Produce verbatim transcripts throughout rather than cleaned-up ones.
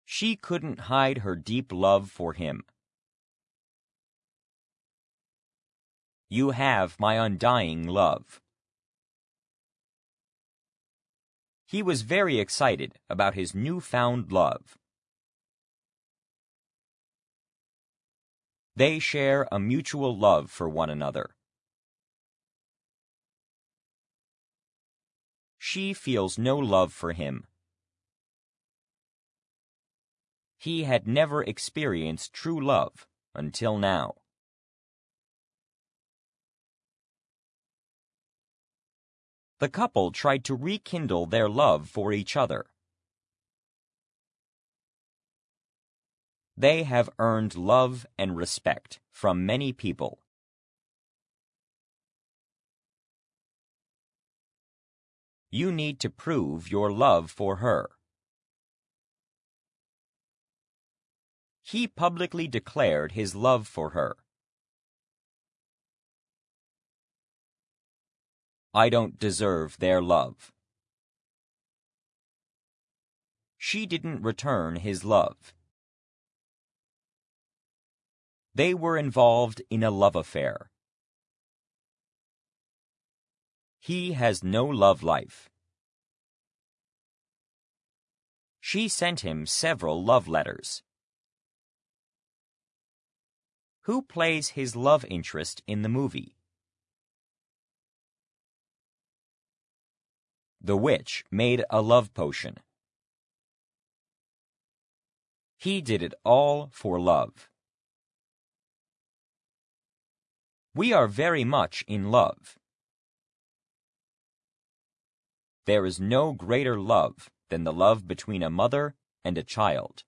She couldn't hide her deep love for him. You have my undying love. He was very excited about his newfound love. They share a mutual love for one another. She feels no love for him. He had never experienced true love until now. The couple tried to rekindle their love for each other. They have earned love and respect from many people. You need to prove your love for her. He publicly declared his love for her. I don't deserve their love. She didn't return his love. They were involved in a love affair. He has no love life. She sent him several love letters. Who plays his love interest in the movie? The witch made a love potion. He did it all for love. We are very much in love. There is no greater love than the love between a mother and a child.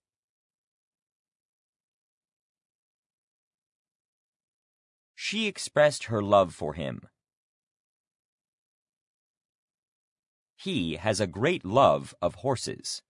She expressed her love for him. He has a great love of horses.